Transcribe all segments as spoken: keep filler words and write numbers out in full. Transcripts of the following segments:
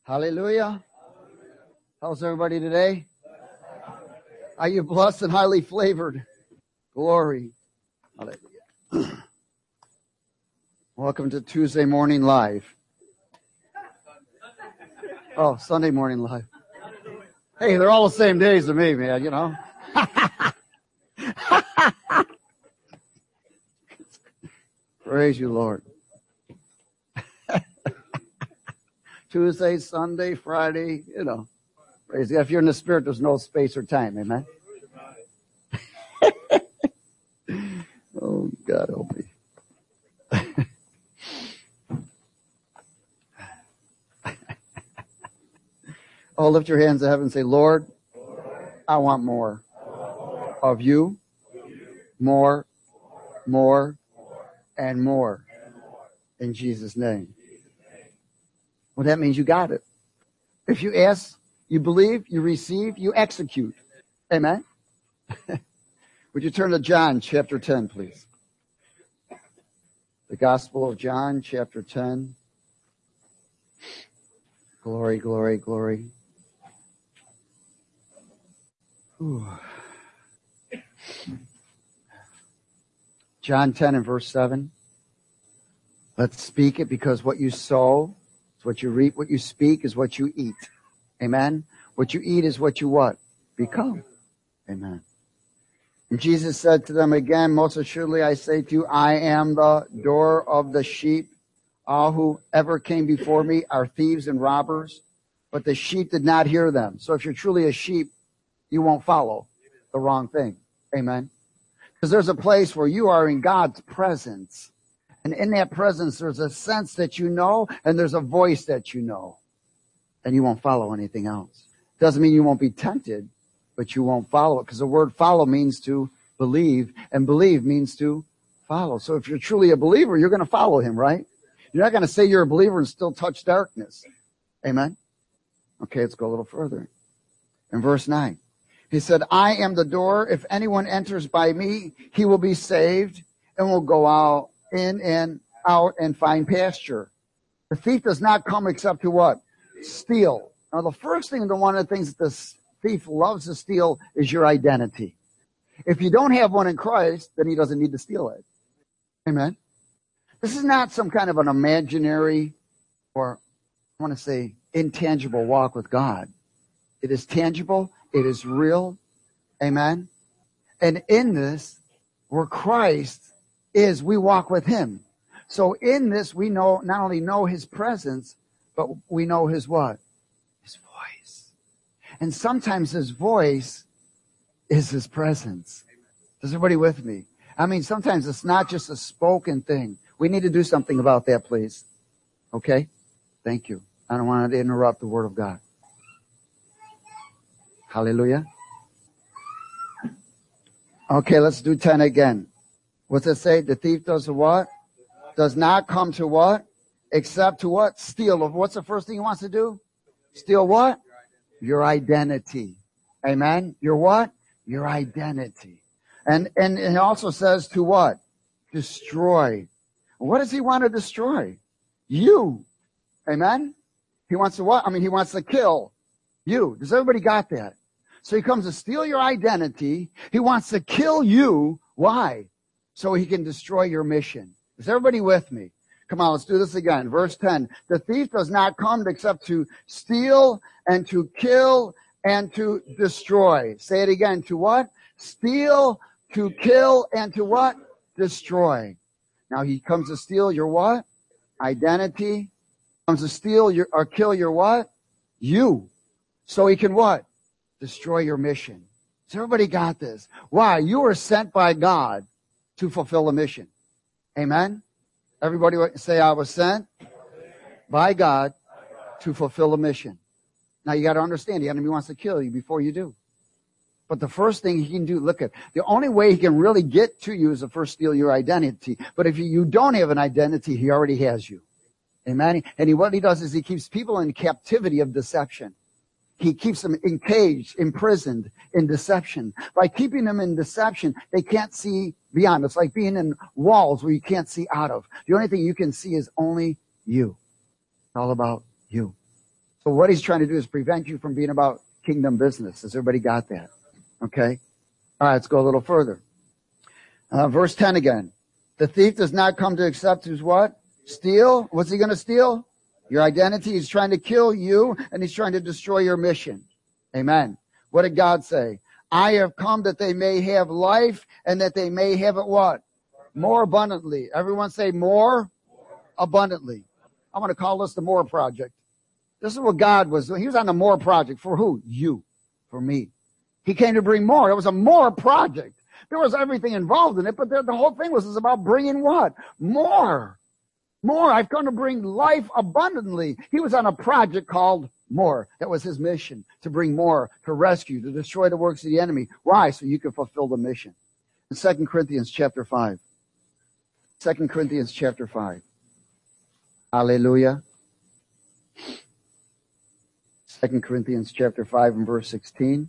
Hallelujah. How's everybody today? Are you blessed and highly flavored? Glory. Hallelujah. Welcome to Tuesday Morning Live. Oh, Sunday Morning Live. Hey, they're all the same days to me, man, you know. Praise you, Lord. Tuesday, Sunday, Friday, you know. Praise God. If you're in the Spirit, there's no space or time. Amen. Oh, God help me. Oh, lift your hands to heaven and say, Lord, I want more of you, more, more, and more. In Jesus' name. Well, that means you got it. If you ask, you believe, you receive, you execute. Amen? Would you turn to John chapter ten, please? The Gospel of John chapter ten. Glory, glory, glory. Ooh. John ten and verse seven. Let's speak it, because what you sow is what you reap. What you speak is what you eat. Amen? What you eat is what you what? Become. Amen. And Jesus said to them again, most assuredly I say to you, I am the door of the sheep. All who ever came before me are thieves and robbers, but the sheep did not hear them. So if you're truly a sheep, you won't follow the wrong thing. Amen. Because there's a place where you are in God's presence. And in that presence, there's a sense that you know, and there's a voice that you know. And you won't follow anything else. Doesn't mean you won't be tempted, but you won't follow it. Because the word follow means to believe, and believe means to follow. So if you're truly a believer, you're going to follow him, right? You're not going to say you're a believer and still touch darkness. Amen? Okay, let's go a little further. In verse nine, he said, I am the door. If anyone enters by me, he will be saved and will go out in and out and find pasture. The thief does not come except to what? Steal. Now, the first thing, the one of the things that the thief loves to steal is your identity. If you don't have one in Christ, then he doesn't need to steal it. Amen. This is not some kind of an imaginary, or I want to say intangible walk with God. It is tangible. It is real. Amen. And in this, where Christ is, we walk with him. So in this, we know, not only know his presence, but we know his what? His voice. And sometimes his voice is his presence. Is everybody with me? I mean, sometimes it's not just a spoken thing. We need to do something about that, please. Okay? Thank you. I don't want to interrupt the word of God. Hallelujah. Okay, let's do ten again. What's it say? The thief does what? Does not come to what? Except to what? Steal. What's the first thing he wants to do? Steal what? Your identity. Amen? Your what? Your identity. And, and it also says to what? Destroy. What does he want to destroy? You. Amen? He wants to what? I mean, he wants to kill you. Does everybody got that? So he comes to steal your identity. He wants to kill you. Why? So he can destroy your mission. Is everybody with me? Come on, let's do this again. Verse ten. The thief does not come except to steal and to kill and to destroy. Say it again. To what? Steal, to kill, and to what? Destroy. Now he comes to steal your what? Identity. Comes to steal your or kill your what? You. So he can what? Destroy your mission. So everybody got this. Why? You were sent by God to fulfill a mission. Amen? Everybody say, I was sent by God to fulfill a mission. Now you got to understand, the enemy wants to kill you before you do. But the first thing he can do, look at, the only way he can really get to you is to first steal your identity. But if you, you don't have an identity, he already has you. Amen? And he, what he does is he keeps people in captivity of deception. He keeps them encaged, imprisoned in deception. By keeping them in deception, they can't see beyond. It's like being in walls where you can't see out of. The only thing you can see is only you. It's all about you. So what he's trying to do is prevent you from being about kingdom business. Has everybody got that? Okay. All right, let's go a little further. Uh, verse ten again. The thief does not come to accept his what? Steal. What's he going to steal? Your identity. He's trying to kill you, and he's trying to destroy your mission. Amen. What did God say? I have come that they may have life and that they may have it what? More abundantly. Everyone say more abundantly. I'm going to call this the More Project. This is what God was doing. He was on the More Project. For who? You. For me. He came to bring more. It was a More Project. There was everything involved in it, but the, the whole thing was, was about bringing what? More. More. I've come to bring life abundantly. He was on a project called More. That was his mission, to bring more, to rescue, to destroy the works of the enemy. Why? So you can fulfill the mission. In Second Corinthians chapter five. Second Corinthians chapter five. Hallelujah. Second Corinthians chapter five and verse sixteen.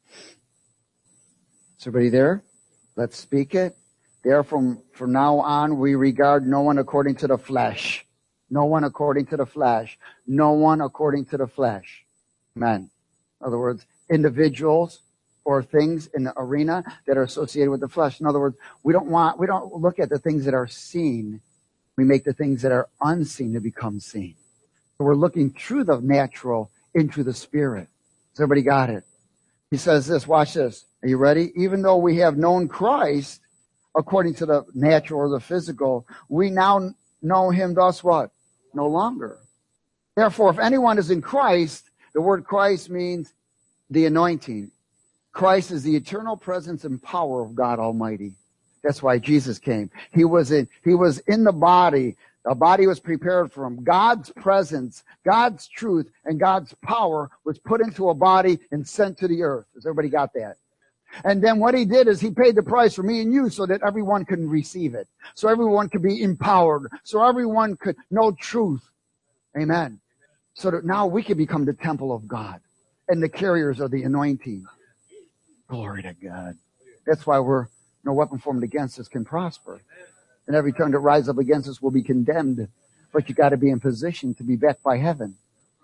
Is everybody there? Let's speak it. Therefore, from now on, we regard no one according to the flesh. No one according to the flesh. No one according to the flesh. Amen. In other words, individuals or things in the arena that are associated with the flesh. In other words, we don't want, we don't look at the things that are seen. We make the things that are unseen to become seen. So we're looking through the natural into the spirit. Has everybody got it? He says this, watch this. Are you ready? Even though we have known Christ according to the natural or the physical, we now know him thus what? No longer. Therefore, if anyone is in Christ, the word Christ means the anointing. Christ is the eternal presence and power of God Almighty. That's why Jesus came. He was in, he was in the body. The body was prepared for him. God's presence, God's truth, and God's power was put into a body and sent to the earth. Has everybody got that? And then what he did is he paid the price for me and you so that everyone can receive it. So everyone could be empowered. So everyone could know truth. Amen. So that now we can become the temple of God and the carriers of the anointing. Glory to God. That's why we're, no weapon formed against us can prosper. And every tongue that rises up against us will be condemned. But you got to be in position to be backed by heaven.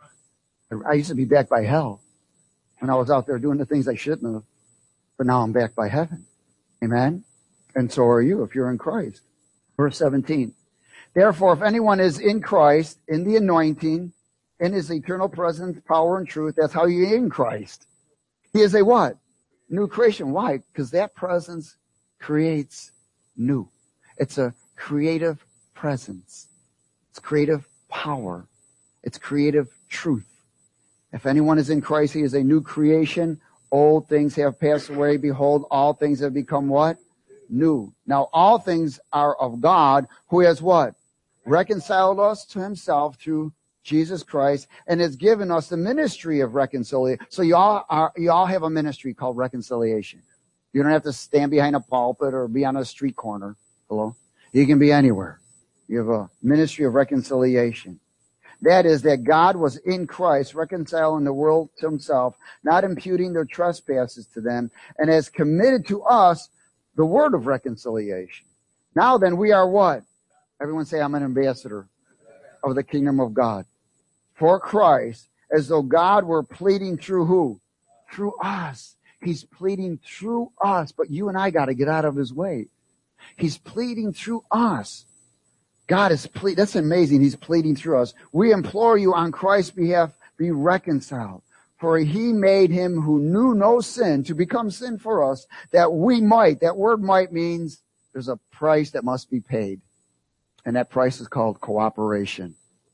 I used to be backed by hell when I was out there doing the things I shouldn't have. But now I'm backed by heaven. Amen? And so are you if you're in Christ. Verse seventeen. Therefore, if anyone is in Christ, in the anointing, in his eternal presence, power, and truth, that's how you're in Christ. He is a what? New creation. Why? Because that presence creates new. It's a creative presence. It's creative power. It's creative truth. If anyone is in Christ, he is a new creation. Old things have passed away. Behold, all things have become what? New. Now, all things are of God, who has what? Reconciled us to himself through Jesus Christ and has given us the ministry of reconciliation. So you all are, you all have a ministry called reconciliation. You don't have to stand behind a pulpit or be on a street corner. Hello? You can be anywhere. You have a ministry of reconciliation. That is that God was in Christ, reconciling the world to himself, not imputing their trespasses to them, and has committed to us the word of reconciliation. Now then, we are what? Everyone say, I'm an ambassador of the kingdom of God. For Christ, as though God were pleading through who? Through us. He's pleading through us, but you and I got to get out of his way. He's pleading through us. God is pleading. That's amazing. He's pleading through us. We implore you on Christ's behalf, be reconciled. For he made him who knew no sin to become sin for us, that we might. That word might means there's a price that must be paid. And that price is called cooperation.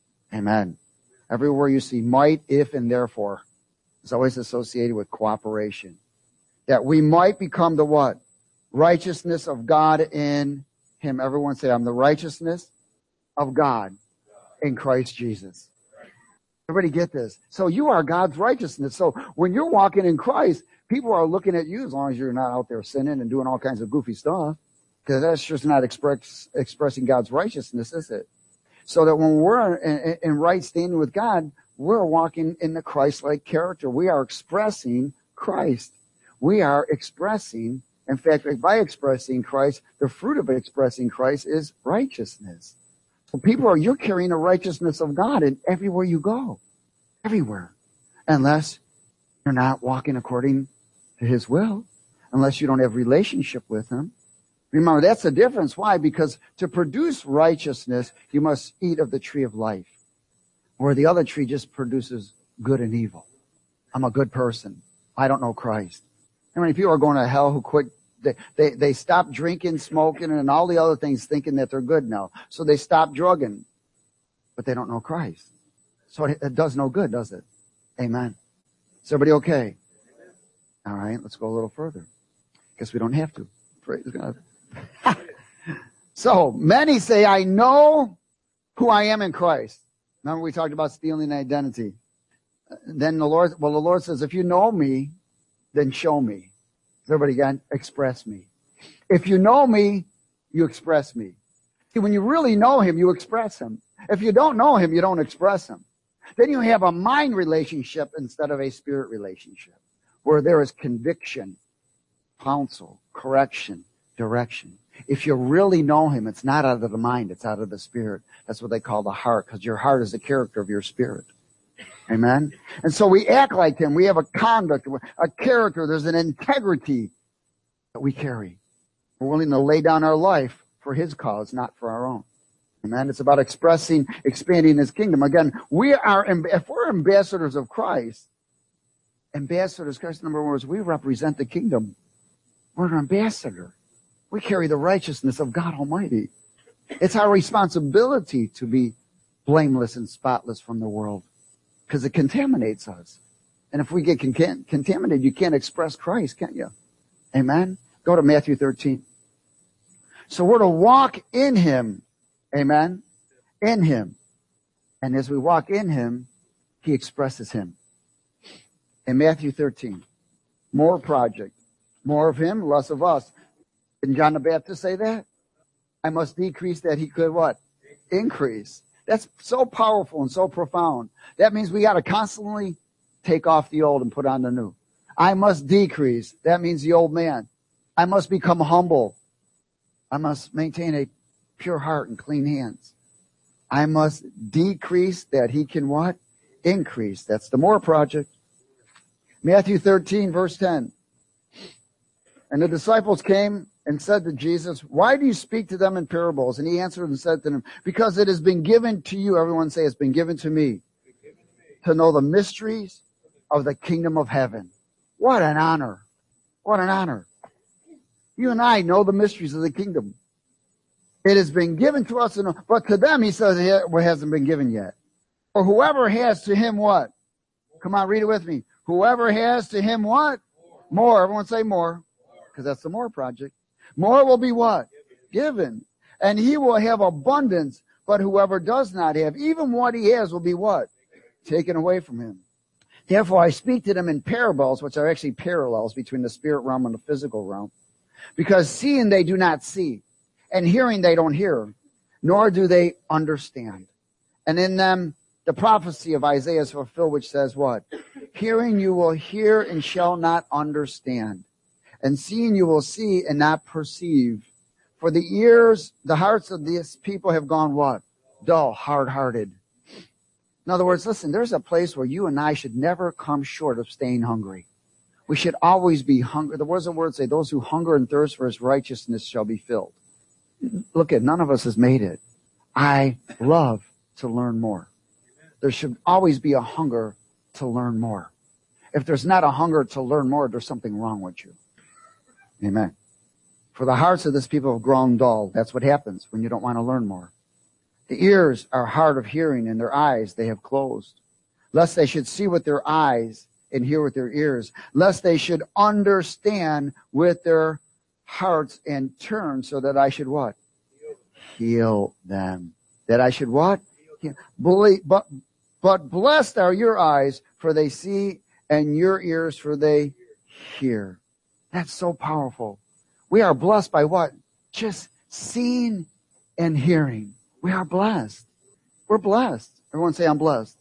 Amen. Everywhere you see might, if, and therefore, is always associated with cooperation. That we might become the what? Righteousness of God in him. Everyone say, I'm the righteousness of God in Christ Jesus. Everybody get this? So you are God's righteousness. So when you're walking in Christ, people are looking at you as long as you're not out there sinning and doing all kinds of goofy stuff. Because that's just not express, expressing God's righteousness, is it? So that when we're in, in right standing with God, we're walking in the Christ-like character. We are expressing Christ. We are expressing, in fact, by expressing Christ, the fruit of expressing Christ is righteousness. So people are, you're carrying the righteousness of God in everywhere you go. Everywhere. Unless you're not walking according to his will. Unless you don't have relationship with him. Remember, that's the difference. Why? Because to produce righteousness, you must eat of the tree of life. Where the other tree just produces good and evil. I'm a good person. I don't know Christ. How many people are going to hell who quit? They, they, they stop drinking, smoking, and all the other things thinking that they're good now. So they stop drugging. But they don't know Christ. So it, it does no good, does it? Amen. Is everybody okay? All right, let's go a little further. Guess we don't have to. Praise God. So, many say, I know who I am in Christ. Remember we talked about stealing identity. Then the Lord, well, the Lord says, if you know me, then show me. Everybody again, express me. If you know me, you express me. See, when you really know him, you express him. If you don't know him, you don't express him. Then you have a mind relationship instead of a spirit relationship, where there is conviction, counsel, correction, direction. If you really know him, it's not out of the mind, it's out of the spirit. That's what they call the heart, because your heart is the character of your spirit. Amen? And so we act like him. We have a conduct, a character. There's an integrity that we carry. We're willing to lay down our life for his cause, not for our own. Amen? It's about expressing, expanding his kingdom. Again, we are, if we're ambassadors of Christ, ambassadors, Christ, number one is we represent the kingdom. We're an ambassador. We carry the righteousness of God Almighty. It's our responsibility to be blameless and spotless from the world, because it contaminates us. And if we get con- contaminated, you can't express Christ, can't you? Amen? Go to Matthew thirteen. So we're to walk in him. Amen? In him. And as we walk in him, he expresses him. In Matthew thirteen, more project. More of him, less of us. Didn't John the Baptist say that? I must decrease that he could what? Increase. That's so powerful and so profound. That means we got to constantly take off the old and put on the new. I must decrease. That means the old man. I must become humble. I must maintain a pure heart and clean hands. I must decrease that he can what? Increase. That's the more project. Matthew thirteen, verse ten. And the disciples came and said to Jesus, why do you speak to them in parables? And he answered and said to them, because it has been given to you, everyone say it's been given to me, to know the mysteries of the kingdom of heaven. What an honor. What an honor. You and I know the mysteries of the kingdom. It has been given to us, but to them, he says, it hasn't been given yet. For whoever has to him what? Come on, read it with me. Whoever has to him what? More. Everyone say more. Because that's the more project. More will be what? Given. And he will have abundance, but whoever does not have, even what he has will be what? Taken away from him. Therefore I speak to them in parables, which are actually parallels between the spirit realm and the physical realm. Because seeing they do not see, and hearing they don't hear, nor do they understand. And in them the prophecy of Isaiah is fulfilled, which says what? Hearing you will hear and shall not understand. And seeing you will see and not perceive. For the ears, the hearts of these people have gone what? Dull, hard-hearted. In other words, listen, there's a place where you and I should never come short of staying hungry. We should always be hungry. The words of the word say, those who hunger and thirst for his righteousness shall be filled. Look at, none of us has made it. I love to learn more. There should always be a hunger to learn more. If there's not a hunger to learn more, there's something wrong with you. Amen. For the hearts of this people have grown dull. That's what happens when you don't want to learn more. The ears are hard of hearing, and their eyes they have closed. Lest they should see with their eyes and hear with their ears. Lest they should understand with their hearts and turn, so that I should what? Heal them. That I should what? Believe, but, but blessed are your eyes, for they see, and your ears, for they hear. That's so powerful. We are blessed by what? Just seeing and hearing. We are blessed. We're blessed. Everyone say, I'm blessed.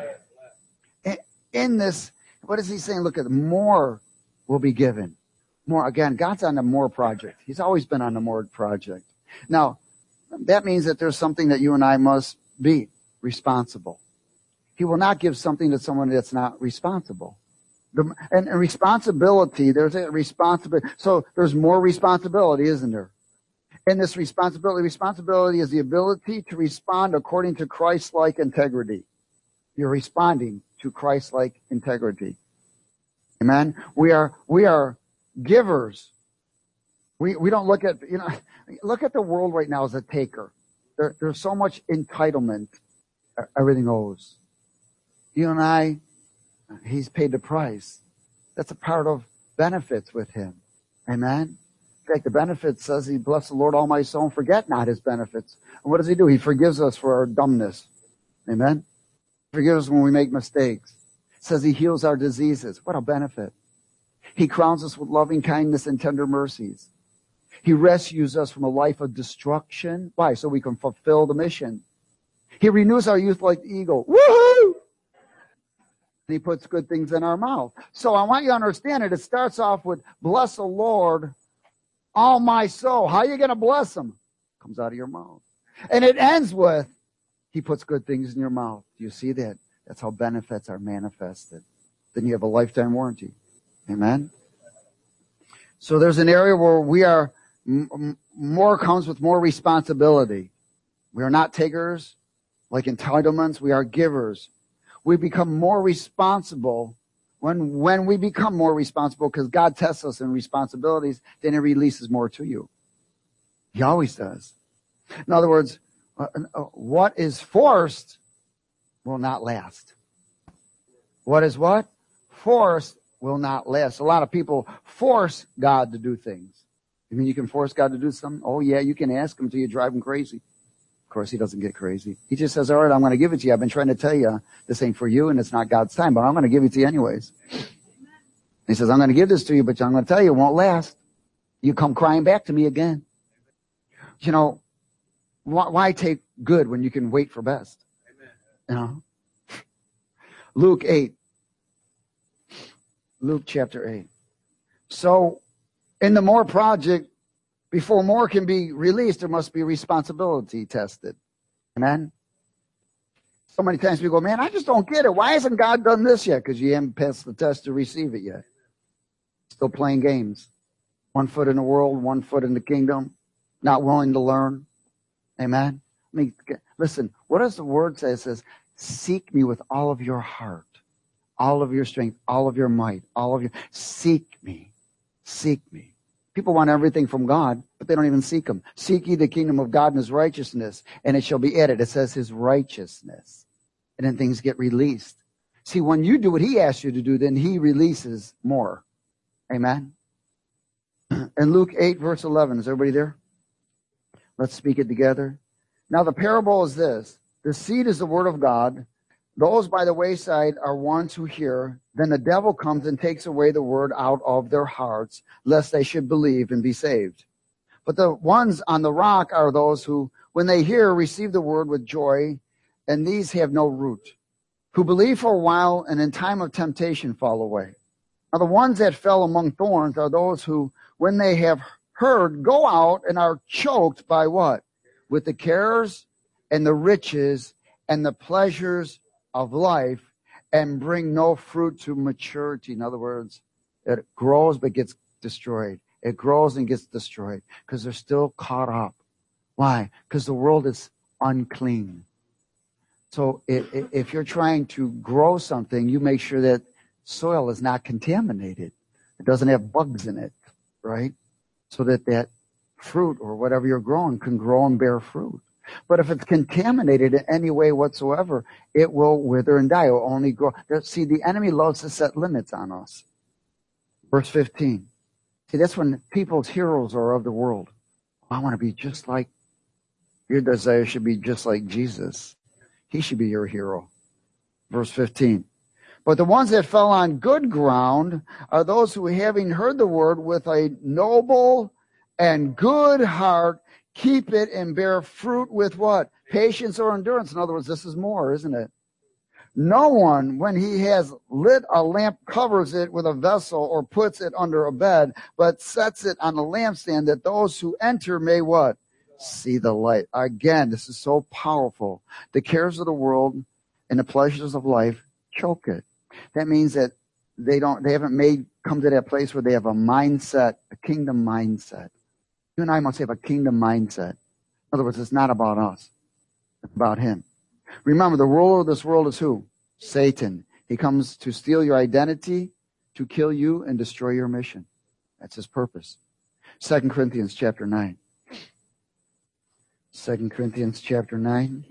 In, in this, what is he saying? Look at it. More will be given. More. Again, God's on the more project. He's always been on the more project. Now, that means that there's something that you and I must be responsible. He will not give something to someone that's not responsible. The, and, and responsibility, there's a responsibility. So there's more responsibility, isn't there? And this responsibility, responsibility is the ability to respond according to Christ-like integrity. You're responding to Christ-like integrity. Amen? We are, we are givers. We, we don't look at, you know, look at the world right now as a taker. There, there's so much entitlement. Everything owes. You and I, he's paid the price. That's a part of benefits with him. Amen? In fact, the benefit says he bless the Lord all my soul and forget not his benefits. And what does he do? He forgives us for our dumbness. Amen? He forgives us when we make mistakes. It says he heals our diseases. What a benefit. He crowns us with loving kindness and tender mercies. He rescues us from a life of destruction. Why? So we can fulfill the mission. He renews our youth like the eagle. Woohoo! And he puts good things in our mouth. So I want you to understand it. It starts off with, bless the Lord, all my soul. How are you going to bless him? Comes out of your mouth. And it ends with, he puts good things in your mouth. Do you see that? That's how benefits are manifested. Then you have a lifetime warranty. Amen? So there's an area where we are, m- more comes with more responsibility. We are not takers like entitlements. We are givers. We become more responsible when, when we become more responsible, because God tests us in responsibilities, then he releases more to you. He always does. In other words, uh, uh, what is forced will not last. What is what? Forced will not last. A lot of people force God to do things. You mean you can force God to do something? Oh yeah, you can ask him till you drive him crazy. Of course, he doesn't get crazy. He just says, all right, I'm going to give it to you. I've been trying to tell you this ain't for you and it's not God's time, but I'm going to give it to you anyways. He says, I'm going to give this to you, but I'm going to tell you it won't last. You come crying back to me again. You know, why, why take good when you can wait for best? You know? Luke eight. Luke chapter eight. So, in the More Project, before more can be released, there must be responsibility tested. Amen? So many times people go, man, I just don't get it. Why hasn't God done this yet? Because you haven't passed the test to receive it yet. Still playing games. One foot in the world, one foot in the kingdom. Not willing to learn. Amen? I mean, listen, what does the word say? It says, seek me with all of your heart, all of your strength, all of your might, all of your... Seek me. Seek me. People want everything from God, but they don't even seek him. Seek ye the kingdom of God and his righteousness, and it shall be added. It says his righteousness. And then things get released. See, when you do what he asks you to do, then he releases more. Amen? And Luke eight, verse eleven. Is everybody there? Let's speak it together. Now the parable is this. The seed is the word of God. Those by the wayside are ones who hear. Then the devil comes and takes away the word out of their hearts, lest they should believe and be saved. But the ones on the rock are those who, when they hear, receive the word with joy, and these have no root, who believe for a while and in time of temptation fall away. Now the ones that fell among thorns are those who, when they have heard, go out and are choked by what? With the cares and the riches and the pleasures of life, and bring no fruit to maturity. In other words, it grows but gets destroyed. It grows and gets destroyed because they're still caught up. Why? Because the world is unclean. So if, if you're trying to grow something, you make sure that soil is not contaminated. It doesn't have bugs in it, right? So that that fruit or whatever you're growing can grow and bear fruit. But if it's contaminated in any way whatsoever, it will wither and die. It will only grow. See, the enemy loves to set limits on us. Verse fifteen. See, that's when people's heroes are of the world. I want to be just like, your desire should be just like Jesus. He should be your hero. Verse fifteen. But the ones that fell on good ground are those who, having heard the word with a noble and good heart, keep it and bear fruit with what? Patience or endurance. In other words, this is more, isn't it? No one, when he has lit a lamp, covers it with a vessel or puts it under a bed, but sets it on a lampstand that those who enter may what? See the light. Again, this is so powerful. The cares of the world and the pleasures of life choke it. That means that they don't, they haven't made, come to that place where they have a mindset, a kingdom mindset. You and I must have a kingdom mindset. In other words, it's not about us. It's about him. Remember, the ruler of this world is who? Satan. He comes to steal your identity, to kill you, and destroy your mission. That's his purpose. Second Corinthians chapter nine. Second Corinthians chapter nine.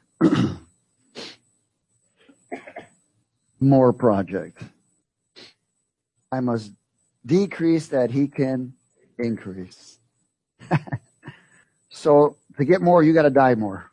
More project. I must decrease that he can increase. So to get more, you got to die more.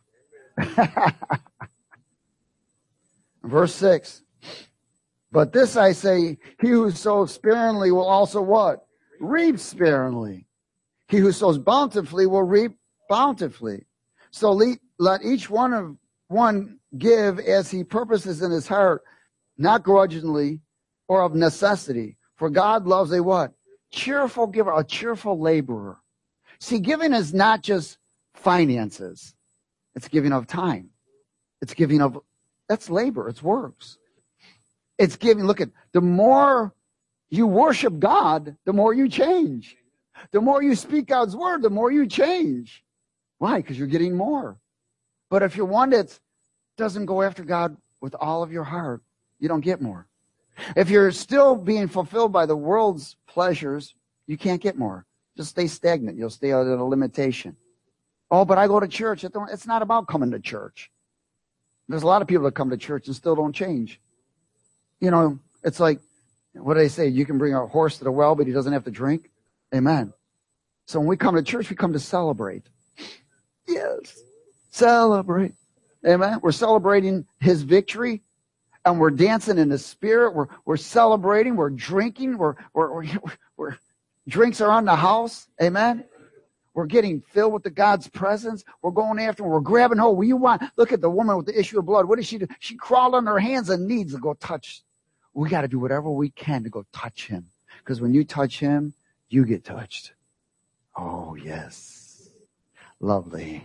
Verse six. But this I say, he who sows sparingly will also what? Reap sparingly. He who sows bountifully will reap bountifully. So let, let each one of one give as he purposes in his heart, not grudgingly or of necessity. For God loves a what? Cheerful giver, a cheerful laborer. See, giving is not just finances. It's giving of time. It's giving of, that's labor. It's works. It's giving, look at, the more you worship God, the more you change. The more you speak God's word, the more you change. Why? Because you're getting more. But if you're one that doesn't go after God with all of your heart, you don't get more. If you're still being fulfilled by the world's pleasures, you can't get more. Just stay stagnant. You'll stay at a limitation. Oh, but I go to church. It's not about coming to church. There's a lot of people that come to church and still don't change. You know, it's like, what do they say? You can bring a horse to the well, but he doesn't have to drink. Amen. So when we come to church, we come to celebrate. Yes. Celebrate. Amen. We're celebrating his victory. And we're dancing in the spirit. We're, we're celebrating. We're drinking. We're, we're, we're, we're, drinks are on the house. Amen. We're getting filled with the God's presence. We're going after him. We're grabbing hold. What you want? Look at the woman with the issue of blood. What did she do? She crawled on her hands and knees to go touch. We got to do whatever we can to go touch him. Because when you touch him, you get touched. Oh, yes. Lovely.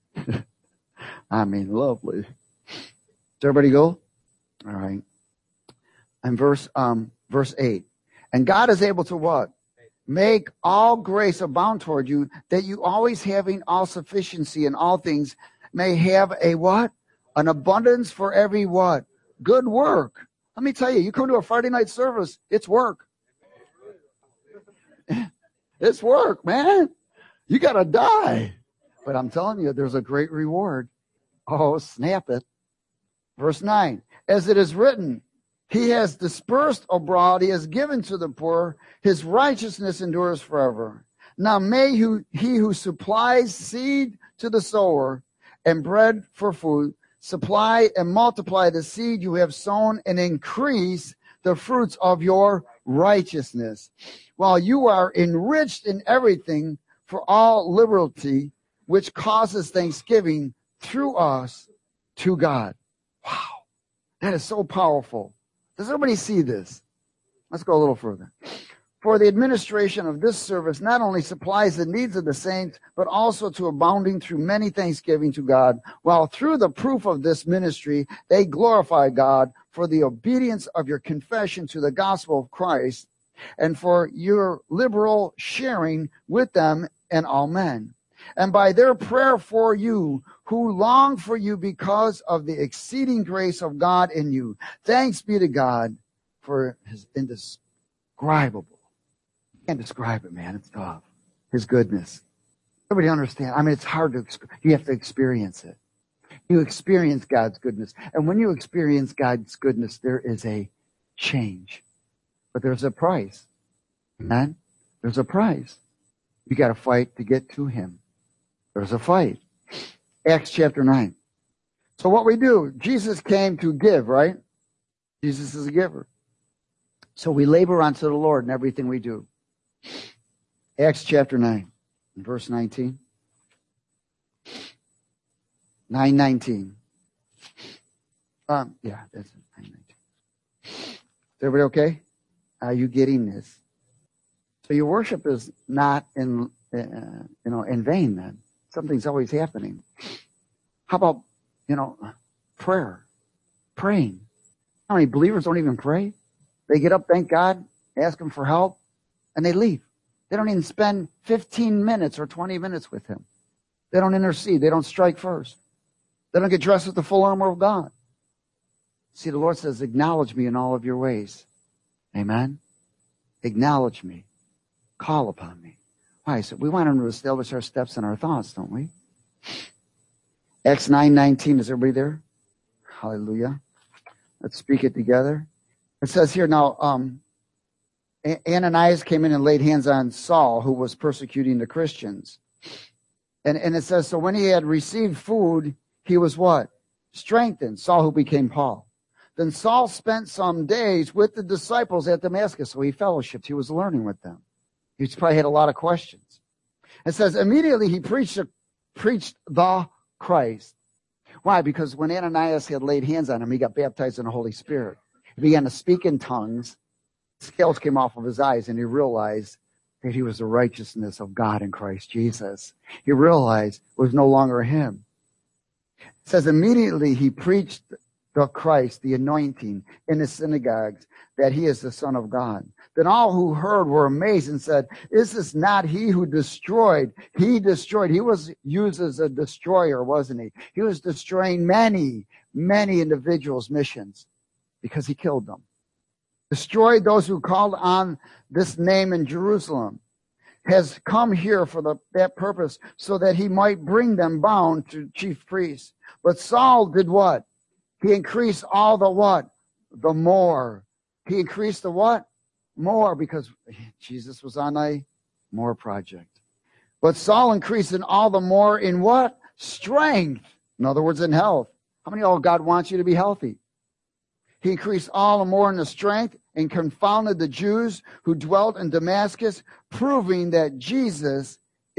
I mean, lovely. Does everybody go? All right. And verse, um, verse eight. And God is able to what? Make all grace abound toward you, that you always having all sufficiency in all things may have a what? An abundance for every what? Good work. Let me tell you, you come to a Friday night service, it's work. It's work, man. You got to die. But I'm telling you, there's a great reward. Oh, snap it. Verse nine. As it is written, he has dispersed abroad, he has given to the poor, his righteousness endures forever. Now may who, he who supplies seed to the sower and bread for food, supply and multiply the seed you have sown and increase the fruits of your righteousness, while you are enriched in everything for all liberty, which causes thanksgiving through us to God. Wow. That is so powerful. Does everybody see this? Let's go a little further. For the administration of this service not only supplies the needs of the saints, but also to abounding through many thanksgiving to God, while through the proof of this ministry, they glorify God for the obedience of your confession to the gospel of Christ and for your liberal sharing with them and all men. And by their prayer for you, who long for you because of the exceeding grace of God in you. Thanks be to God for his indescribable. You can't describe it, man. It's tough. His goodness. Everybody understand? I mean, it's hard to, you have to experience it. You experience God's goodness. And when you experience God's goodness, there is a change. But there's a price. Amen? There's a price. You got to fight to get to him. There's a fight. Acts chapter nine. So what we do, Jesus came to give, right? Jesus is a giver. So we labor unto the Lord in everything we do. Acts chapter nine, verse nineteen. nine nineteen. Um, yeah, that's it. nine nineteen. Is everybody okay? Are you getting this? So your worship is not in, uh, you know, in vain then. Something's always happening. How about, you know, prayer? praying. How many believers don't even pray? They get up, thank God, ask him for help, and they leave. They don't even spend fifteen minutes or twenty minutes with him. They don't intercede. They don't strike first. They don't get dressed with the full armor of God. See, the Lord says, acknowledge me in all of your ways. Amen? Acknowledge me. Call upon me. Why? So we want him to establish our steps and our thoughts, don't we? Acts nine nineteen, is everybody there? Hallelujah. Let's speak it together. It says here, now, um, Ananias came in and laid hands on Saul, who was persecuting the Christians. And, and it says, so when he had received food, he was what? Strengthened. Saul, who became Paul. Then Saul spent some days with the disciples at Damascus. So he fellowshiped. He was learning with them. He probably had a lot of questions. It says, immediately he preached, preached the Christ. Why? Because when Ananias had laid hands on him, he got baptized in the Holy Spirit. He began to speak in tongues. Scales came off of his eyes, and he realized that he was the righteousness of God in Christ Jesus. He realized it was no longer him. It says immediately he preached the Christ, the anointing, in the synagogues, that he is the Son of God. Then all who heard were amazed and said, is this not he who destroyed? He destroyed. He was used as a destroyer, wasn't he? He was destroying many, many individuals' missions because he killed them. Destroyed those who called on this name in Jerusalem. Has come here for the, that purpose, so that he might bring them bound to chief priests. But Saul did what? He increased all the what? The more. He increased the what? More, because Jesus was on a more project. But Saul increased in all the more in what? Strength. In other words, in health. How many of y'all, God wants you to be healthy? He increased all the more in the strength and confounded the Jews who dwelt in Damascus, proving that Jesus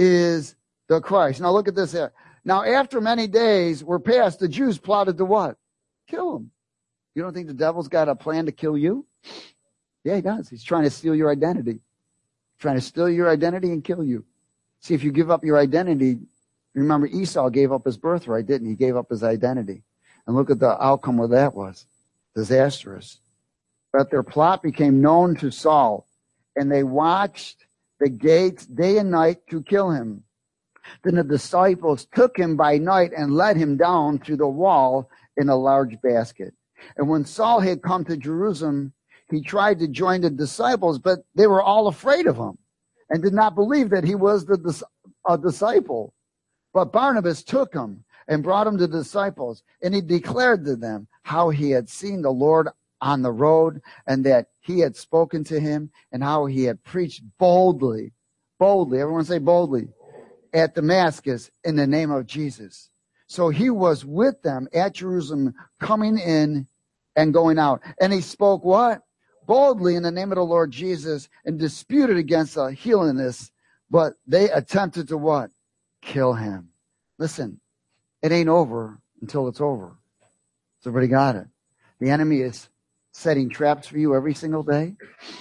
is the Christ. Now look at this here. Now after many days were passed, the Jews plotted to what? Kill him. You don't think the devil's got a plan to kill you? Yeah, he does. He's trying to steal your identity. Trying to steal your identity and kill you. See, if you give up your identity, remember Esau gave up his birthright, didn't he? He gave up his identity. And look at the outcome of that was. Disastrous. But their plot became known to Saul, and they watched the gates day and night to kill him. Then the disciples took him by night and led him down to the wall in a large basket. And when Saul had come to Jerusalem, he tried to join the disciples, but they were all afraid of him and did not believe that he was the a disciple. But Barnabas took him and brought him to the disciples, and he declared to them how he had seen the Lord on the road, and that he had spoken to him, and how he had preached boldly, boldly, everyone say boldly, at Damascus in the name of Jesus. So he was with them at Jerusalem, coming in and going out. And he spoke what? Boldly in the name of the Lord Jesus, and disputed against the Hellenists, but they attempted to what? Kill him. Listen, it ain't over until it's over. So everybody got it. The enemy is setting traps for you every single day.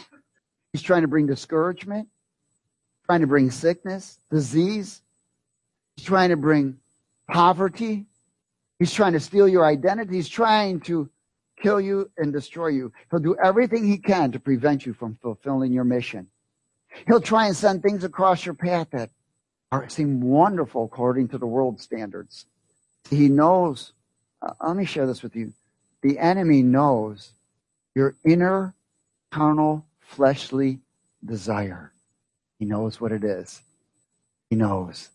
He's trying to bring discouragement, trying to bring sickness, disease. He's trying to bring poverty. He's trying to steal your identity. He's trying to kill you and destroy you. He'll do everything he can to prevent you from fulfilling your mission. He'll try and send things across your path that are, seem wonderful according to the world standards. He knows, uh, let me share this with you. The enemy knows your inner, carnal, fleshly desire. He knows what it is. He knows.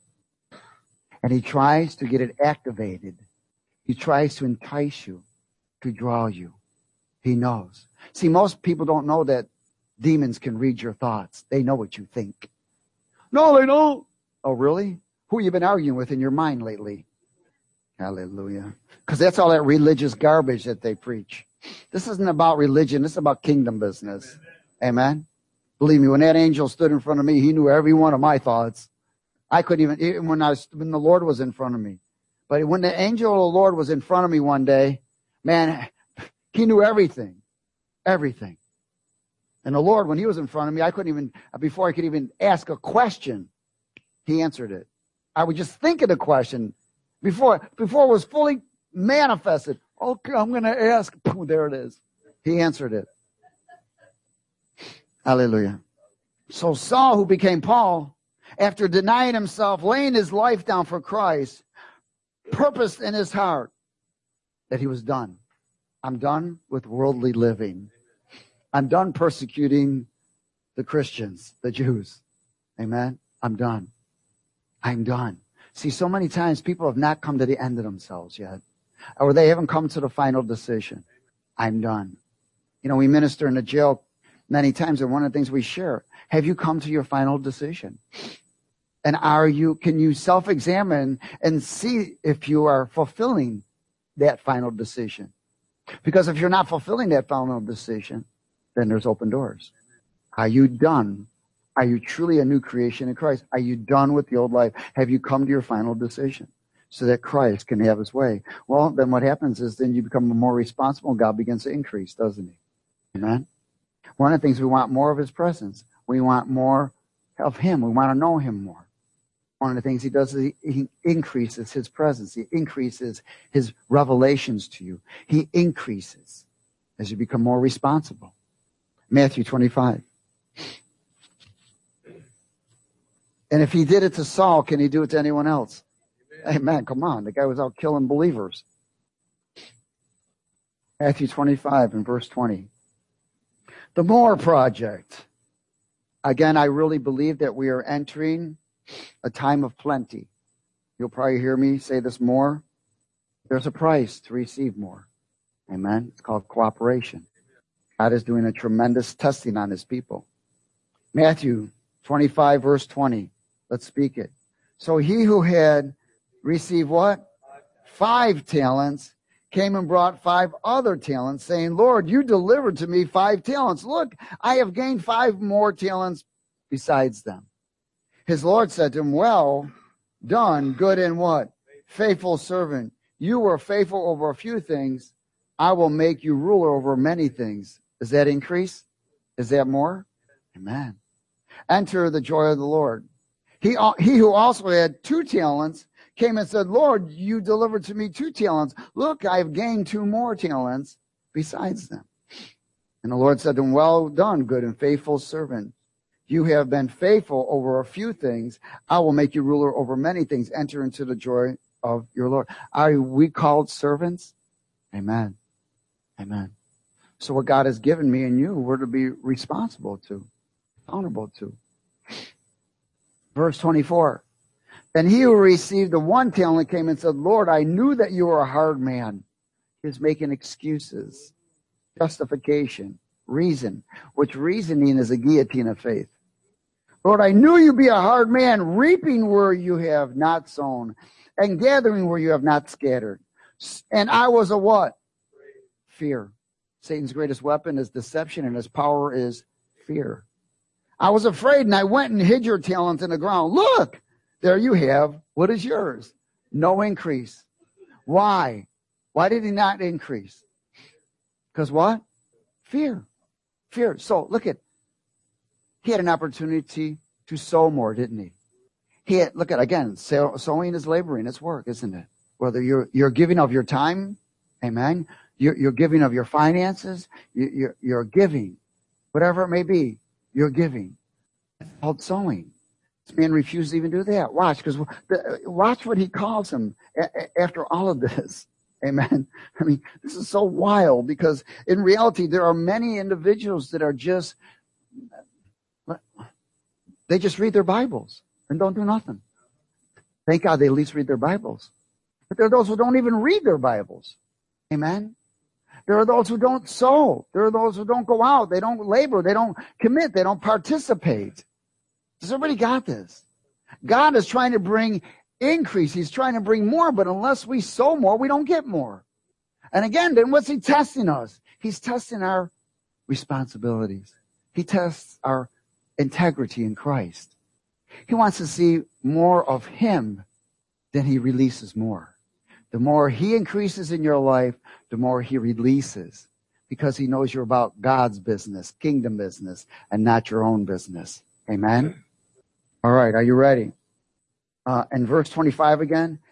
And he tries to get it activated. He tries to entice you, to draw you. He knows. See, most people don't know that demons can read your thoughts. They know what you think. No, they don't. Oh, really? Who you been arguing with in your mind lately? Hallelujah. Because that's all that religious garbage that they preach. This isn't about religion. This is about kingdom business. Amen? Believe me, when that angel stood in front of me, he knew every one of my thoughts. I couldn't even, even when, I was, when the Lord was in front of me. But when the angel of the Lord was in front of me one day, man, he knew everything. Everything. And the Lord, when he was in front of me, I couldn't even, before I could even ask a question, he answered it. I would just think of the question before, before it was fully manifested. Okay, I'm going to ask. There it is. He answered it. Hallelujah. So Saul, who became Paul, after denying himself, laying his life down for Christ, purposed in his heart that he was done. I'm done with worldly living. I'm done persecuting the Christians, the Jews. Amen. I'm done. I'm done. See, so many times people have not come to the end of themselves yet, or they haven't come to the final decision. I'm done. You know, we minister in the jail many times, and one of the things we share, have you come to your final decision? And are you, can you self-examine and see if you are fulfilling that final decision? Because if you're not fulfilling that final decision, then there's open doors. Are you done? Are you truly a new creation in Christ? Are you done with the old life? Have you come to your final decision so that Christ can have his way? Well, then what happens is then you become more responsible and God begins to increase, doesn't he? Amen? One of the things, we want more of his presence. We want more of him. We want to know him more. One of the things he does is he, he increases his presence. He increases his revelations to you. He increases as you become more responsible. Matthew twenty-five. And if he did it to Saul, can he do it to anyone else? Amen. Amen. Come on. The guy was out killing believers. Matthew twenty-five and verse twenty. The More Project. Again, I really believe that we are entering a time of plenty. You'll probably hear me say this more. There's a price to receive more. Amen. It's called cooperation. God is doing a tremendous testing on his people. Matthew twenty-five, verse twenty. Let's speak it. So he who had received what? Five talents came and brought five other talents, saying, Lord, you delivered to me five talents. Look, I have gained five more talents besides them. His Lord said to him, well done, good and what? Faithful servant. You were faithful over a few things. I will make you ruler over many things. Is that increase? Is that more? Amen. Enter the joy of the Lord. He, he who also had two talents came and said, Lord, you delivered to me two talents. Look, I've gained two more talents besides them. And the Lord said to him, well done, good and faithful servant. You have been faithful over a few things. I will make you ruler over many things. Enter into the joy of your Lord. Are we called servants? Amen. Amen. So what God has given me and you, we're to be responsible to, accountable to. Verse twenty-four. Then he who received the one talent came and said, Lord, I knew that you were a hard man. He's making excuses, justification, reason, which reasoning is a guillotine of faith. Lord, I knew you be a hard man, reaping where you have not sown, and gathering where you have not scattered. And I was a what? Fear. Satan's greatest weapon is deception, and his power is fear. I was afraid, and I went and hid your talent in the ground. Look, there you have what is yours. No increase. Why? Why did he not increase? Because what? Fear. Fear. So look at, he had an opportunity to sow more, didn't he? He had, look at, again, sow, sowing is laboring. It's work, isn't it? Whether you're, you're giving of your time, amen. You're, you're giving of your finances. You, you're, you're giving, whatever it may be, you're giving. It's called sowing. This man refused to even do that. Watch, because watch what he calls him a, after all of this. Amen. I mean, this is so wild because in reality, there are many individuals that are just, they just read their Bibles and don't do nothing. Thank God they at least read their Bibles. But there are those who don't even read their Bibles. Amen. There are those who don't sow. There are those who don't go out. They don't labor. They don't commit. They don't participate. Does everybody got this? God is trying to bring increase. He's trying to bring more, but unless we sow more, we don't get more. And again, then what's he testing us? He's testing our responsibilities. He tests our integrity in Christ. He wants to see more of him than he releases more. The more he increases in your life, the more he releases, because he knows you're about God's business, kingdom business, and not your own business. Amen? All right, are you ready? Uh, and verse twenty-five again.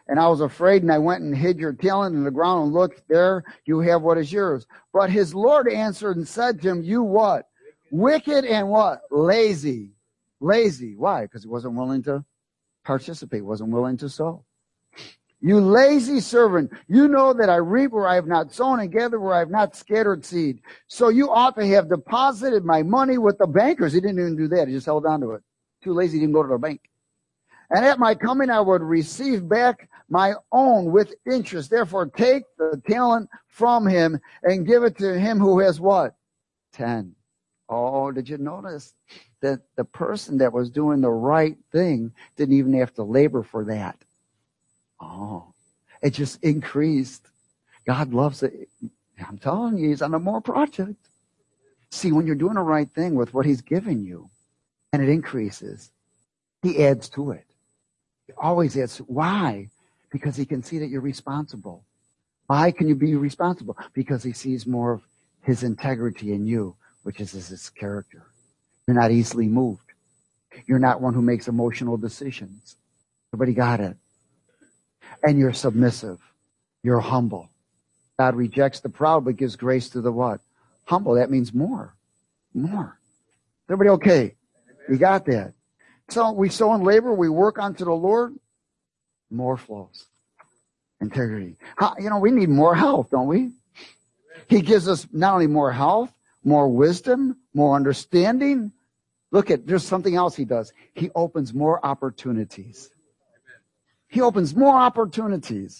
And I was afraid, and I went and hid your talent in the ground, and looked, there you have what is yours. But his Lord answered and said to him, you what? Wicked and what? Lazy. Lazy. Why? Because he wasn't willing to participate, wasn't willing to sow. You lazy servant, you know that I reap where I have not sown and gather where I have not scattered seed. So you ought to have deposited my money with the bankers. He didn't even do that. He just held on to it. Too lazy, he didn't go to the bank. And at my coming, I would receive back my own with interest. Therefore, take the talent from him and give it to him who has what? Ten. Oh, did you notice that the person that was doing the right thing didn't even have to labor for that? Oh, it just increased. God loves it. I'm telling you, he's on a more project. See, when you're doing the right thing with what he's given you, and it increases, he adds to it. He always adds. Why? Because he can see that you're responsible. Why can you be responsible? Because he sees more of his integrity in you, which is his character. You're not easily moved. You're not one who makes emotional decisions. Everybody got it. And you're submissive. You're humble. God rejects the proud, but gives grace to the what? Humble. That means more. More. Everybody okay? You got that. So we sow in labor, we work unto the Lord, more flows. Integrity. How, you know, we need more health, don't we? He gives us not only more health, more wisdom, more understanding. Look at, there's something else he does. He opens more opportunities. He opens more opportunities.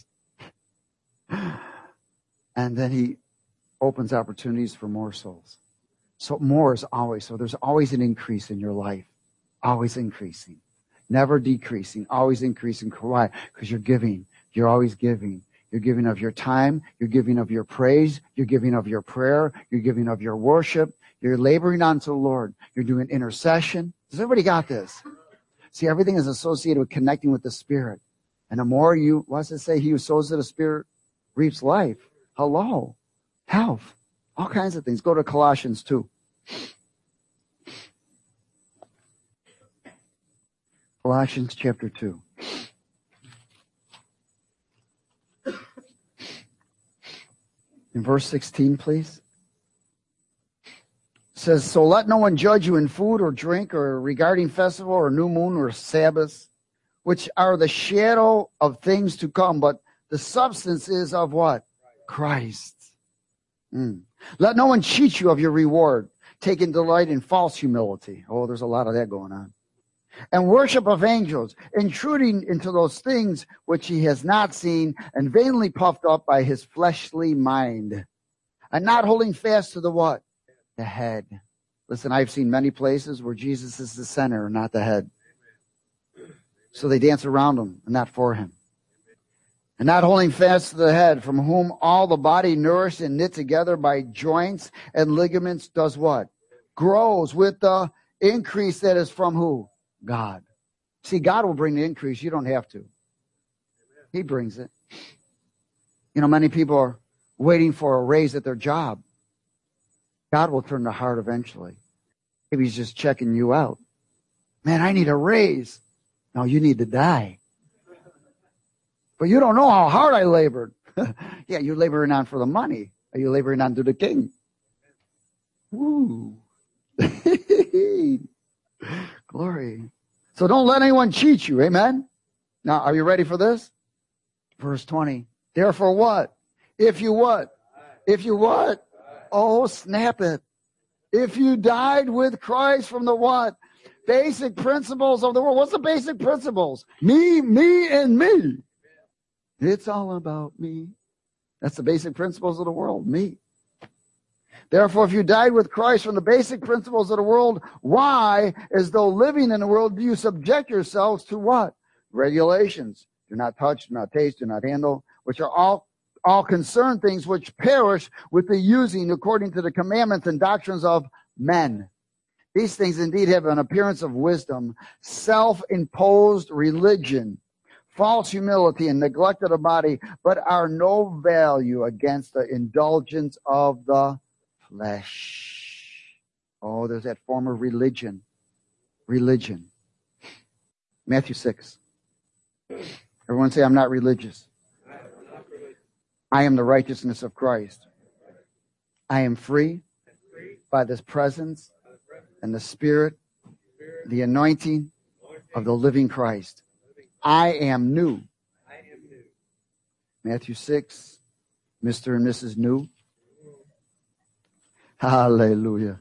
And then he opens opportunities for more souls. So more is always, so there's always an increase in your life. Always increasing. Never decreasing. Always increasing. Why? Because you're giving. You're always giving. You're giving of your time. You're giving of your praise. You're giving of your prayer. You're giving of your worship. You're laboring unto the Lord. You're doing intercession. Does everybody got this? See, everything is associated with connecting with the Spirit. And the more you, what does it say? He who sows to the Spirit reaps life. Hello. Health. All kinds of things. Go to Colossians two. Colossians chapter two. In verse sixteen, please. It says, so let no one judge you in food or drink or regarding festival or new moon or Sabbath, which are the shadow of things to come, but the substance is of what? Christ. Mm. Let no one cheat you of your reward, taking delight in false humility. Oh, there's a lot of that going on. And worship of angels, intruding into those things which he has not seen, and vainly puffed up by his fleshly mind, and not holding fast to the what? The head. Listen, I've seen many places where Jesus is the center, not the head. So they dance around him, and not for him. And not holding fast to the head, from whom all the body nourished and knit together by joints and ligaments does what? Grows with the increase that is from who? God. See, God will bring the increase. You don't have to. He brings it. You know, many people are waiting for a raise at their job. God will turn the heart eventually. Maybe he's just checking you out. Man, I need a raise. No, you need to die. But you don't know how hard I labored. Yeah, you're laboring on for the money. Are you laboring on to the king? Woo. Glory. So don't let anyone cheat you. Amen? Now, are you ready for this? Verse twenty. Therefore what? If you what? If you what? Oh, snap it. If you died with Christ from the what? Basic principles of the world. What's the basic principles? Me, me, and me. It's all about me. That's the basic principles of the world. Me. Therefore, if you died with Christ from the basic principles of the world, why, as though living in the world, do you subject yourselves to what? Regulations. Do not touch, do not taste, do not handle, which are all, all concern things which perish with the using according to the commandments and doctrines of men. These things indeed have an appearance of wisdom, self-imposed religion, false humility, and neglect of the body, but are no value against the indulgence of the flesh. Oh, there's that form of religion. Religion. Matthew six. Everyone say, I'm not religious. I am the righteousness of Christ. I am free by this presence and the Spirit, the anointing of the living Christ. I am new. Matthew six, Mister and Missus New. Hallelujah.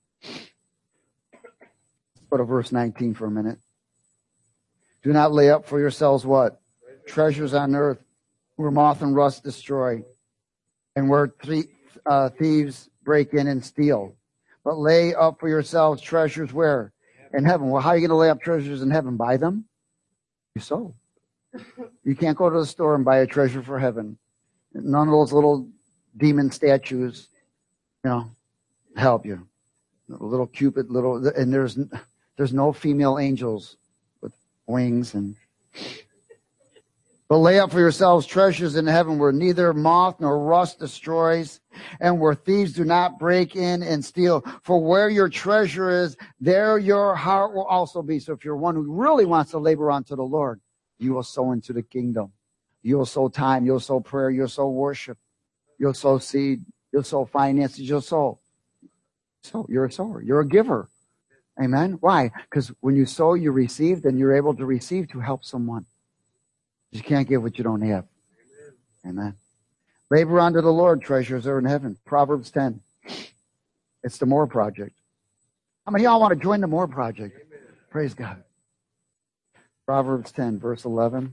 Let's go to verse nineteen for a minute. Do not lay up for yourselves what? Treasures on earth, where moth and rust destroy, and where th- uh, thieves break in and steal. But lay up for yourselves treasures where? In heaven. Well, how are you going to lay up treasures in heaven? Buy them? You sow. You can't go to the store and buy a treasure for heaven. None of those little demon statues, you know, help you. Little Cupid, little, and there's there's no female angels with wings. And but lay up for yourselves treasures in heaven, where neither moth nor rust destroys, and where thieves do not break in and steal. For where your treasure is, there your heart will also be. So if you're one who really wants to labor unto the Lord, you will sow into the kingdom. You'll sow time. You'll sow prayer. You'll sow worship. You'll sow seed. You'll sow finances. You'll sow. So you're a sower. You're a giver. Amen. Why? Because when you sow, you receive, then you're able to receive to help someone. You can't give what you don't have. Amen. Labor unto the Lord, treasures are in heaven. Proverbs ten. It's the More Project. How many of y'all want to join the More Project? Amen. Praise God. Proverbs ten, verse eleven.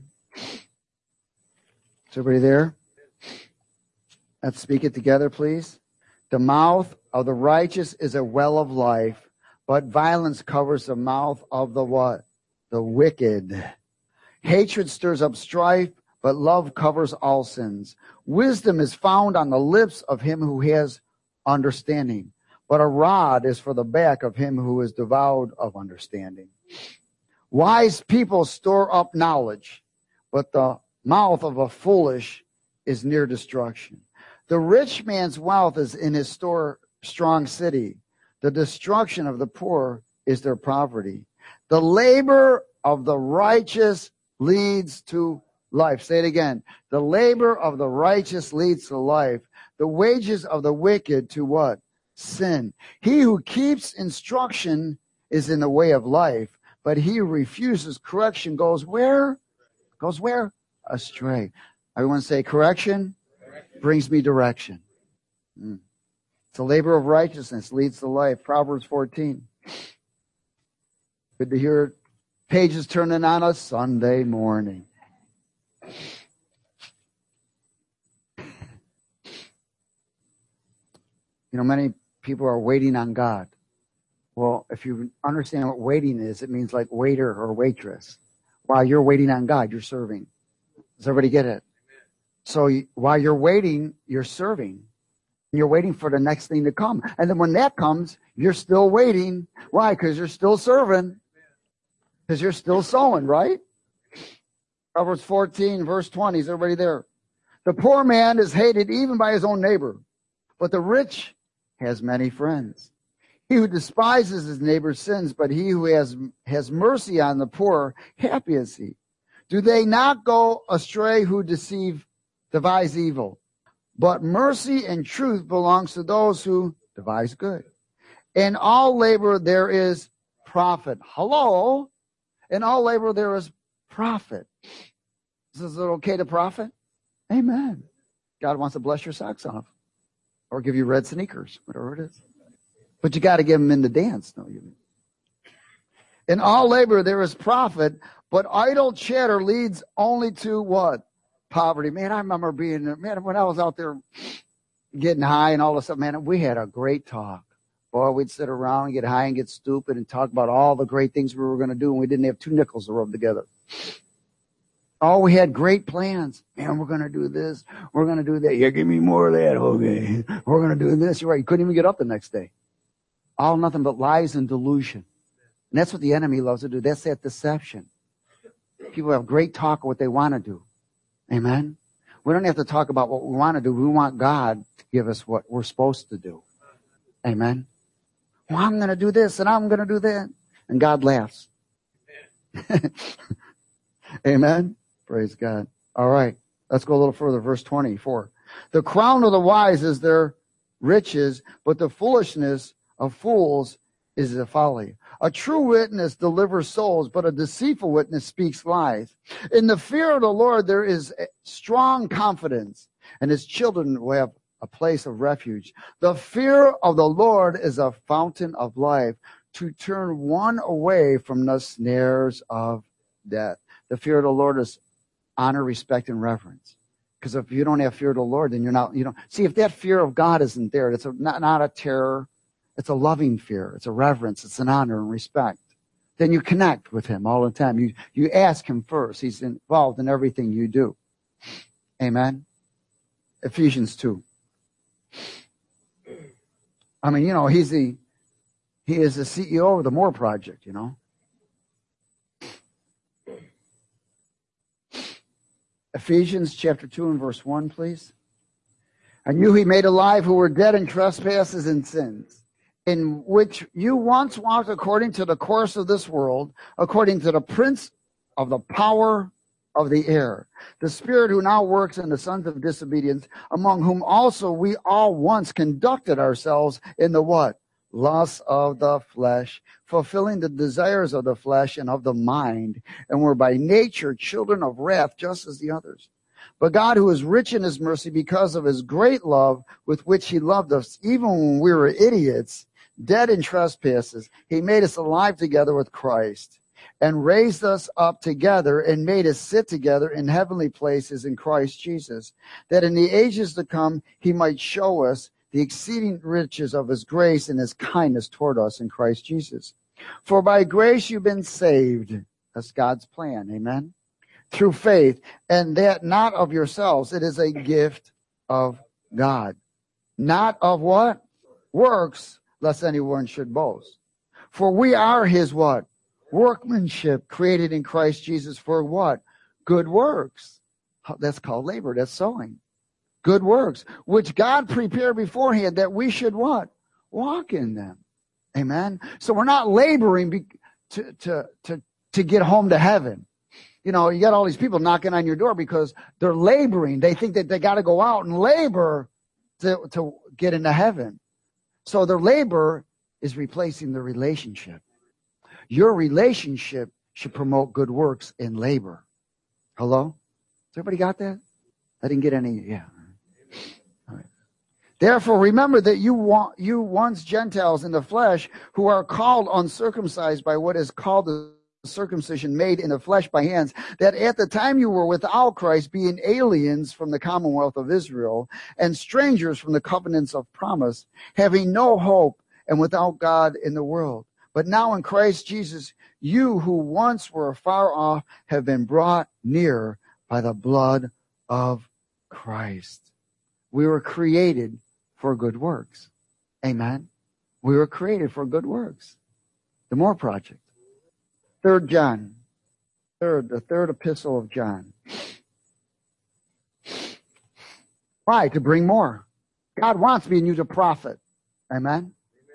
Is everybody there? Let's speak it together, please. The mouth of the righteous is a well of life, but violence covers the mouth of the what? The wicked. Hatred stirs up strife, but love covers all sins. Wisdom is found on the lips of him who has understanding, but a rod is for the back of him who is devoid of understanding. Wise people store up knowledge, but the mouth of a foolish is near destruction. The rich man's wealth is in his store strong city. The destruction of the poor is their poverty. The labor of the righteous leads to life. Say it again. The labor of the righteous leads to life. The wages of the wicked to what? Sin. He who keeps instruction is in the way of life, but he who refuses correction goes where? Goes where? Astray. Everyone say, correction, correction. Brings me direction. Mm. The labor of righteousness leads to life. Proverbs fourteen. Good to hear pages turning on a Sunday morning. You know, many people are waiting on God. Well, if you understand what waiting is, it means like waiter or waitress. While you're waiting on God, you're serving. Does everybody get it? So you, while you're waiting, you're serving. You're waiting for the next thing to come. And then when that comes, you're still waiting. Why? Because you're still serving. Because you're still sowing, right? Proverbs fourteen, verse twenty. Is everybody there? The poor man is hated even by his own neighbor, but the rich has many friends. He who despises his neighbor sins, but he who has, has mercy on the poor, happy is he. Do they not go astray who deceive, devise evil? But mercy and truth belongs to those who devise good. In all labor there is profit. Hello? In all labor there is profit. Is it okay to profit? Amen. God wants to bless your socks off. Or give you red sneakers, whatever it is. But you got to give them in the dance. No, you. In all labor there is profit, but idle chatter leads only to what? Poverty. Man, I remember being, man, when I was out there getting high and all this stuff, man, we had a great talk. Boy, we'd sit around and get high and get stupid and talk about all the great things we were going to do, and we didn't have two nickels to rub together. Oh, we had great plans. Man, we're going to do this. We're going to do that. Yeah, give me more of that. Okay. We're going to do this. You're right. You couldn't even get up the next day. All nothing but lies and delusion. And that's what the enemy loves to do. That's that deception. People have great talk of what they want to do. Amen. We don't have to talk about what we want to do. We want God to give us what we're supposed to do. Amen. Well, I'm going to do this and I'm going to do that. And God laughs. Amen. Praise God. All right. Let's go a little further. Verse twenty-four. The crown of the wise is their riches, but the foolishness of fools is the folly. A true witness delivers souls, but a deceitful witness speaks lies. In the fear of the Lord, there is strong confidence, and his children will have a place of refuge. The fear of the Lord is a fountain of life, to turn one away from the snares of death. The fear of the Lord is honor, respect, and reverence. Because if you don't have fear of the Lord, then you're not, you don't, see, if that fear of God isn't there, it's a, not, not a terror, it's a loving fear, it's a reverence, it's an honor and respect. Then you connect with him all the time. You, you ask him first. He's involved in everything you do. Amen. Ephesians two. I mean, you know, he's the, he is the C E O of the Moore Project, you know. Ephesians chapter two and verse one, please. And you he made alive who were dead in trespasses and sins, in which you once walked according to the course of this world, according to the prince of the power of the air, the spirit who now works in the sons of disobedience, among whom also we all once conducted ourselves in the what? Lusts of the flesh, fulfilling the desires of the flesh and of the mind, and were by nature children of wrath, just as the others. But God, who is rich in his mercy, because of his great love with which he loved us, even when we were idiots, dead in trespasses, he made us alive together with Christ, and raised us up together, and made us sit together in heavenly places in Christ Jesus, that in the ages to come he might show us the exceeding riches of his grace and his kindness toward us in Christ Jesus. For by grace you've been saved. That's God's plan. Amen. Through faith, and that not of yourselves. It is a gift of God. Not of what? Works, lest anyone should boast. For we are his what? Workmanship, created in Christ Jesus for what? Good works. That's called labor. That's sowing. Good works, which God prepared beforehand that we should what? Walk in them. Amen. So we're not laboring be, to, to, to, to get home to heaven. You know, you got all these people knocking on your door because they're laboring. They think that they got to go out and labor to, to get into heaven. So their labor is replacing the relationship. Your relationship should promote good works in labor. Hello? Has everybody got that? I didn't get any. Yeah. All right. Therefore, remember that you want, you once Gentiles in the flesh, who are called uncircumcised by what is called the circumcision made in the flesh by hands, that at the time you were without Christ, being aliens from the commonwealth of Israel and strangers from the covenants of promise, having no hope and without God in the world. But now in Christ Jesus, you who once were far off have been brought near by the blood of Christ. We were created for good works. Amen. We were created for good works. The Moore Project. Third John. Third, the third epistle of John. Why? To bring more. God wants me and you to profit. Amen.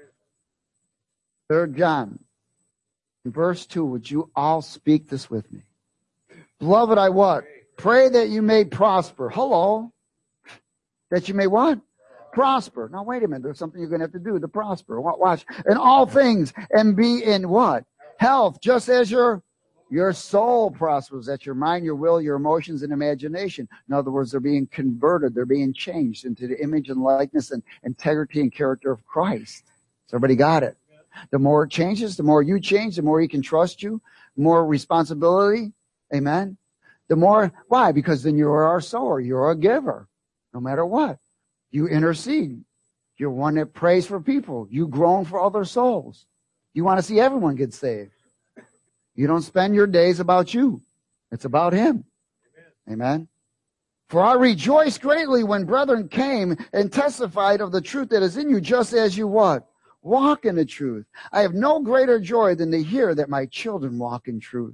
Third John. In verse two, would you all speak this with me? Beloved, I what? Pray that you may prosper. Hello. That you may what? Prosper. Now, wait a minute. There's something you're going to have to do to prosper. Watch. In all things, and be in what? Health, just as your, your soul prospers. That's your mind, your will, your emotions, and imagination. In other words, they're being converted. They're being changed into the image and likeness and integrity and character of Christ. So everybody got it? The more it changes, the more you change, the more he can trust you, more responsibility. Amen. The more, why? Because then you're our sower. You're a giver. No matter what. You intercede. You're one that prays for people. You groan for other souls. You want to see everyone get saved. You don't spend your days about you. It's about him. Amen. Amen. For I rejoiced greatly when brethren came and testified of the truth that is in you, just as you what? Walk in the truth. I have no greater joy than to hear that my children walk in truth.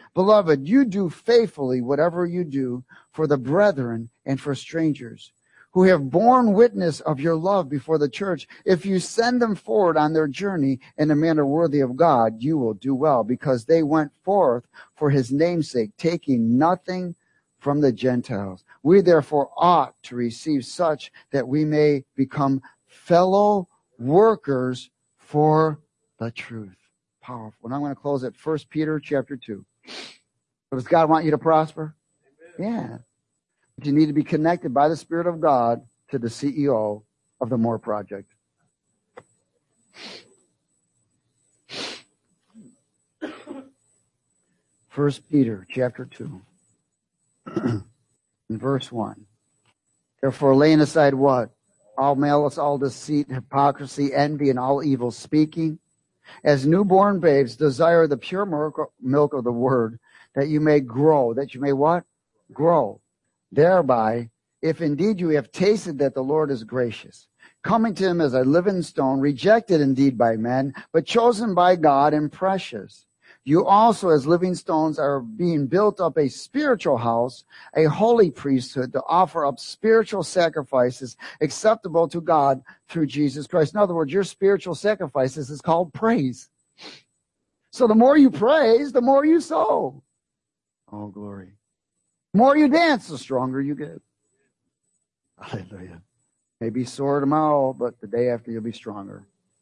Beloved, you do faithfully whatever you do for the brethren and for strangers, who have borne witness of your love before the church. If you send them forward on their journey in a manner worthy of God, you will do well, because they went forth for his name's sake, taking nothing from the Gentiles. We therefore ought to receive such, that we may become fellow workers for the truth. Powerful. And I'm going to close at First Peter chapter two. Does God want you to prosper? Amen. Yeah. But you need to be connected by the Spirit of God to the C E O of the More Project. First Peter chapter two. In verse one. Therefore, laying aside what? All malice, all deceit, hypocrisy, envy, and all evil speaking. As newborn babes, desire the pure milk of the word, that you may grow. That you may what? Grow. Thereby, if indeed you have tasted that the Lord is gracious, coming to him as a living stone, rejected indeed by men, but chosen by God and precious. You also, as living stones, are being built up a spiritual house, a holy priesthood, to offer up spiritual sacrifices acceptable to God through Jesus Christ. In other words, your spiritual sacrifices is called praise. So the more you praise, the more you sow. Oh, glory. The more you dance, the stronger you get. Hallelujah. Maybe sore tomorrow, but the day after you'll be stronger.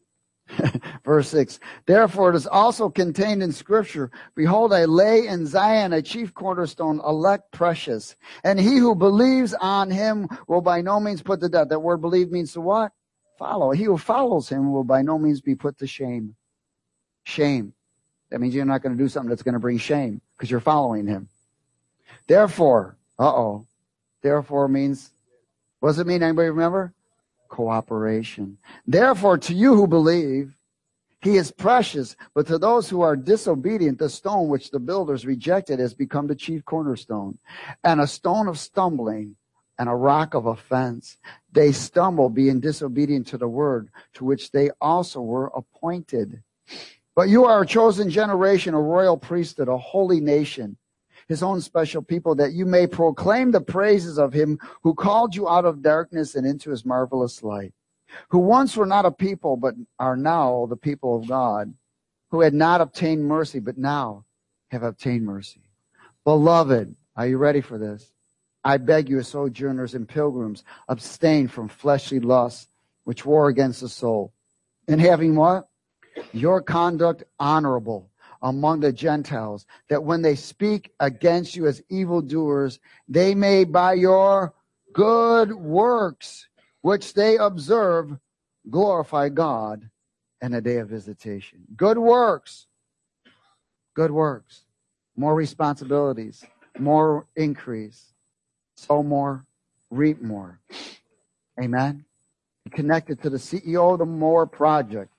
Verse six. Therefore it is also contained in Scripture, behold, I lay in Zion a chief cornerstone, elect precious. And he who believes on him will by no means put to death. That word believe means to what? Follow. He who follows him will by no means be put to shame. Shame. That means you're not going to do something that's going to bring shame, because you're following him. Therefore, uh-oh. Therefore means, what does it mean? Anybody remember? Cooperation. Therefore, to you who believe, he is precious, but to those who are disobedient, the stone which the builders rejected has become the chief cornerstone, and a stone of stumbling, and a rock of offense. They stumble, being disobedient to the word, to which they also were appointed. But you are a chosen generation, a royal priesthood, a holy nation, his own special people, that you may proclaim the praises of him who called you out of darkness and into his marvelous light, who once were not a people, but are now the people of God, who had not obtained mercy, but now have obtained mercy. Beloved, are you ready for this? I beg you, as sojourners and pilgrims, abstain from fleshly lusts, which war against the soul, and having what? Your conduct honorable among the Gentiles, that when they speak against you as evildoers, they may by your good works, which they observe, glorify God in a day of visitation. Good works. Good works. More responsibilities. More increase. Sow more. Reap more. Amen. Be connected to the C E O of the More Project.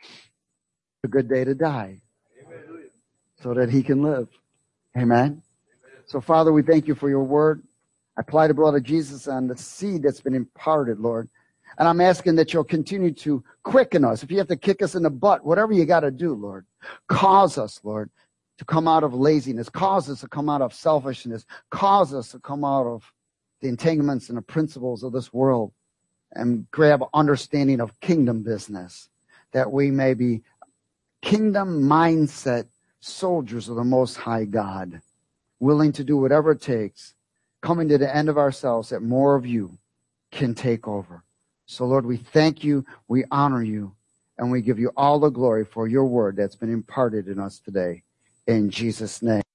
A good day to die. So that he can live. Amen. So, Father, we thank you for your word. I apply the blood of Jesus on the seed that's been imparted, Lord. And I'm asking that you'll continue to quicken us. If you have to kick us in the butt, whatever you got to do, Lord. Cause us, Lord, to come out of laziness. Cause us to come out of selfishness. Cause us to come out of the entanglements and the principles of this world and grab understanding of kingdom business, that we may be kingdom mindset soldiers of the Most High God, willing to do whatever it takes, coming to the end of ourselves, that more of you can take over. So, Lord, we thank you, we honor you, and we give you all the glory for your word that's been imparted in us today. In Jesus' name.